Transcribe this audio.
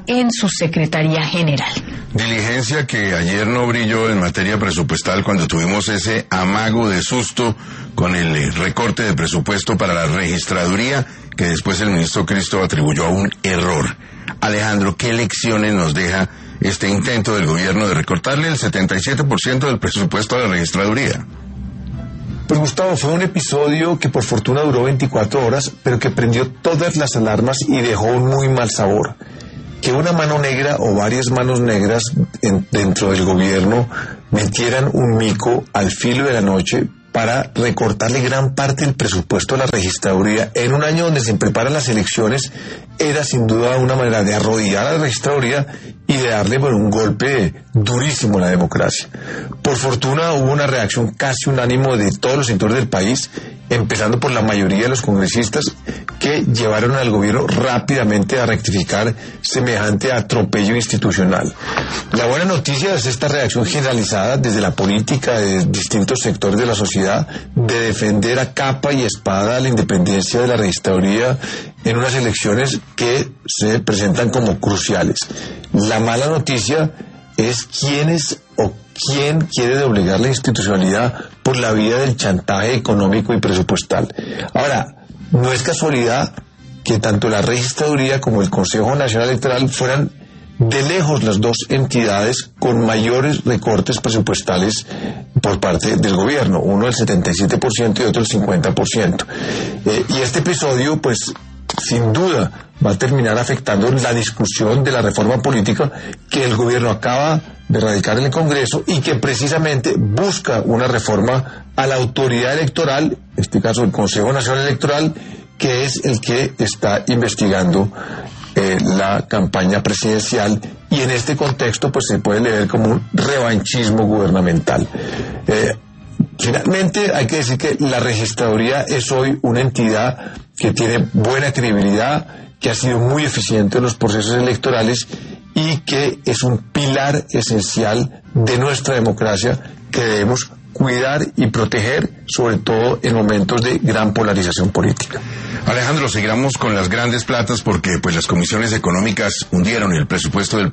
en su Secretaría General. Diligencia que ayer no brilló en materia presupuestal cuando tuvimos ese amago de susto con el recorte de presupuesto para la registraduría que después el ministro Cristo atribuyó a un error. Alejandro, ¿qué lecciones nos deja este intento del gobierno de recortarle el 77% del presupuesto a la registraduría? Pues Gustavo, fue un episodio que por fortuna duró 24 horas, pero que prendió todas las alarmas y dejó un muy mal sabor. Que una mano negra o varias manos negras dentro del gobierno metieran un mico al filo de la noche para recortarle gran parte del presupuesto a la registraduría en un año donde se preparan las elecciones, era sin duda una manera de arrodillar a la registraduría y de darle un golpe durísimo a la democracia. Por fortuna hubo una reacción casi unánime de todos los sectores del país, empezando por la mayoría de los congresistas que llevaron al gobierno rápidamente a rectificar semejante atropello institucional. La buena noticia es esta reacción generalizada desde la política de distintos sectores de la sociedad de defender a capa y espada la independencia de la registraduría en unas elecciones que se presentan como cruciales. La mala noticia es quién quiere doblegar la institucionalidad por la vía del chantaje económico y presupuestal. Ahora, no es casualidad que tanto la registraduría como el Consejo Nacional Electoral fueran de lejos las dos entidades con mayores recortes presupuestales por parte del gobierno, uno del 77% y otro el 50%. Y este episodio, pues, sin duda va a terminar afectando la discusión de la reforma política que el gobierno acaba de radicar en el Congreso y que precisamente busca una reforma a la autoridad electoral, en este caso el Consejo Nacional Electoral, que es el que está investigando la campaña presidencial, y en este contexto pues se puede leer como un revanchismo gubernamental. Finalmente hay que decir que la registraduría es hoy una entidad que tiene buena credibilidad, que ha sido muy eficiente en los procesos electorales y que es un pilar esencial de nuestra democracia que debemos cuidar y proteger, sobre todo en momentos de gran polarización política. Alejandro, seguiremos con las grandes platas porque pues las comisiones económicas hundieron el presupuesto del